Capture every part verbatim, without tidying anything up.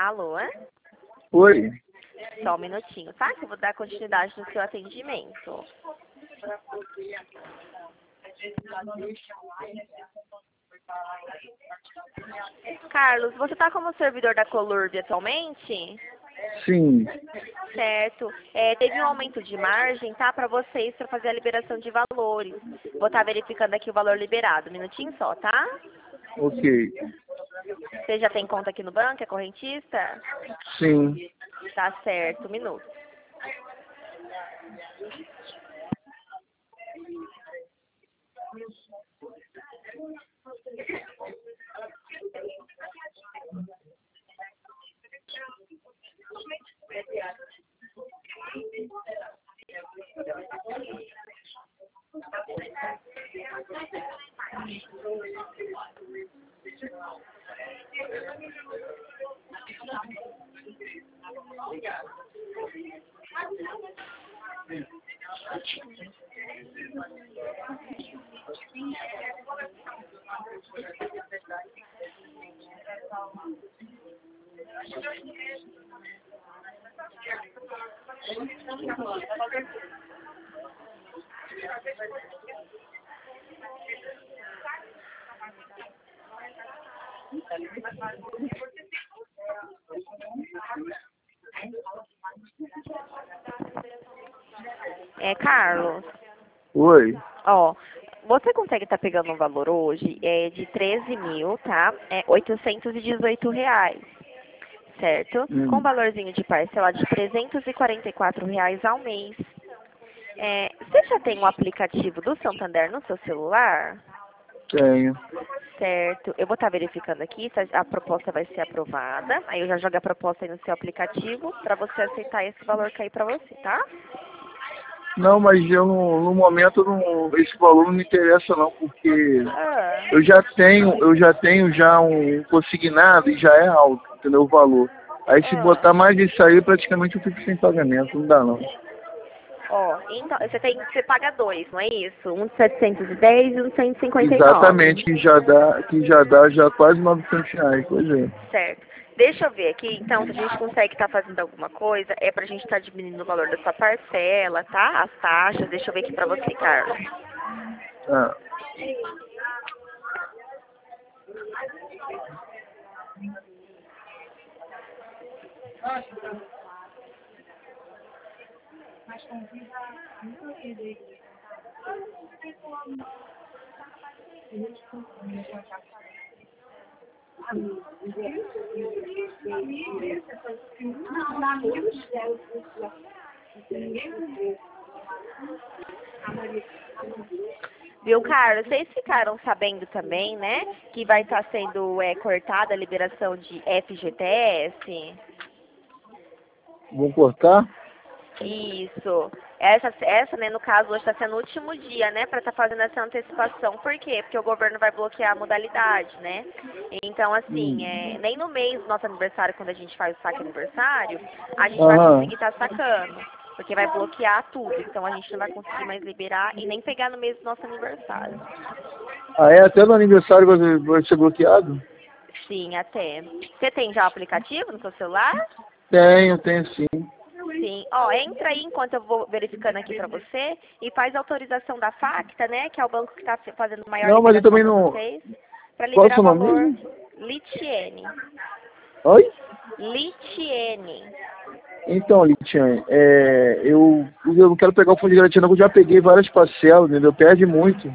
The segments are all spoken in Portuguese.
Alô? Oi. Só um minutinho, tá? Que eu vou dar continuidade no seu atendimento. Carlos, você está como servidor da Colurb atualmente? Sim. Certo. É, teve um aumento de margem, tá? Para vocês, para fazer a liberação de valores. Vou estar verificando aqui o valor liberado. Um minutinho só, tá? Ok. Você já tem conta aqui no banco? É correntista? Sim. Tá certo. Um minuto. É, Carlos. Oi. Ó, você consegue estar pegando um valor hoje é de treze mil, tá? É oitocentos e dezoito reais, certo? Com um Hum. valorzinho de parcela de trezentos e quarenta e quatro reais ao mês. É, você já tem um aplicativo do Santander no seu celular? Tenho. Certo. Eu vou estar verificando aqui se a a proposta vai ser aprovada. Aí eu já jogo a proposta aí no seu aplicativo para você aceitar esse valor cair para você, tá? Não, mas eu no, no momento não, esse valor não me interessa não, porque Ah, eu já tenho, eu já tenho já um consignado e já é alto, entendeu? O valor. Aí se ah. botar mais isso aí, praticamente eu fico sem pagamento, não dá não. Ó, então, você tem, você paga dois, não é isso? Um de setecentos e dez e um de cento e cinquenta e Exatamente, nove. que já dá, que já dá já quase novecentos reais, pois é. Certo. Deixa eu ver aqui, então, se a gente consegue estar fazendo alguma coisa, é pra gente estar diminuindo o valor da sua parcela, tá? As taxas, deixa eu ver aqui pra você, Carlos. Ah, Viu, Carlos? Vocês ficaram sabendo também, né, que vai estar sendo é, cortada a liberação de F G T S? vou cortar? Isso. Essa, essa, né, no caso, hoje está sendo o último dia, né, para estar fazendo essa antecipação. Por quê? Porque o governo vai bloquear a modalidade, né? Então, assim, Hum. é, nem no mês do nosso aniversário, quando a gente faz o saque aniversário, a gente vai Aham. conseguir estar sacando. Porque vai bloquear tudo. Então, a gente não vai conseguir mais liberar e nem pegar no mês do nosso aniversário. Ah, é? Até no aniversário vai, vai ser bloqueado? Sim, até. Você tem já o aplicativo no seu celular? Tenho, tenho sim. Sim. Ó, entra aí enquanto eu vou verificando aqui pra você e faz a autorização da Facta, né, que é o banco que está fazendo maior Não, mas eu liberação também para não. vocês, para Qual é o liberar seu nome valor mesmo? Litiene. Oi? Litiene. Então, Litiane, é, eu, eu não quero pegar o fundo de garantia, não, porque eu já peguei várias parcelas, entendeu? Perde muito.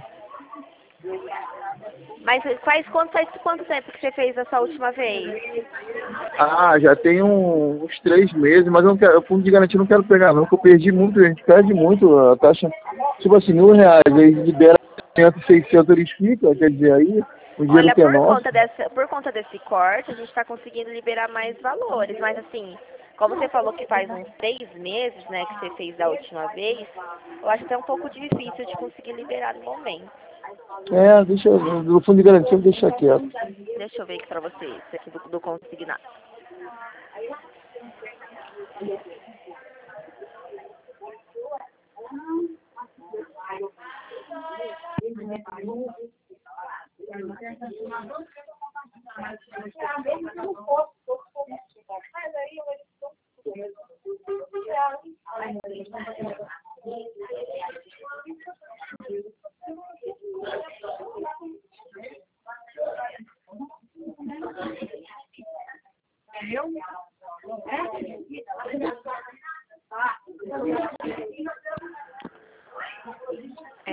Mas faz quanto, faz quanto tempo que você fez essa última vez? Ah, já tem um- uns três meses, mas eu não quero, o fundo de garantia eu não quero pegar, não, porque eu perdi muito, a gente perde muito a taxa. Tipo assim, mil reais, eles liberam quinhentos, seiscentos, eles ficam, quer dizer, aí o dinheiro Olha, que é por nosso. conta dessa, por conta desse corte, a gente está conseguindo liberar mais valores, mas assim, como você falou que faz uns três meses, né, que você fez da última vez, eu acho que é um pouco difícil de conseguir liberar no momento. É, deixa eu, no fundo de garantia eu vou deixar quieto. Deixa eu ver aqui pra vocês, aqui do, do consignado.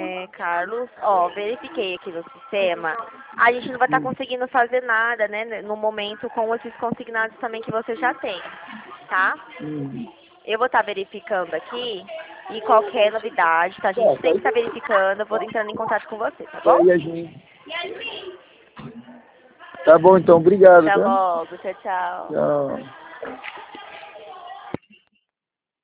É, Carlos, ó, verifiquei aqui no sistema. A gente não vai estar conseguindo fazer nada, né, no momento com esses consignados também que você já tem, tá? Hum. Eu vou estar verificando aqui e qualquer novidade, tá? A gente sempre está verificando, eu vou entrando em contato com você, tá bom? E a gente... Tá bom, então, obrigado, Até tá? logo, tchau, tchau. Tchau.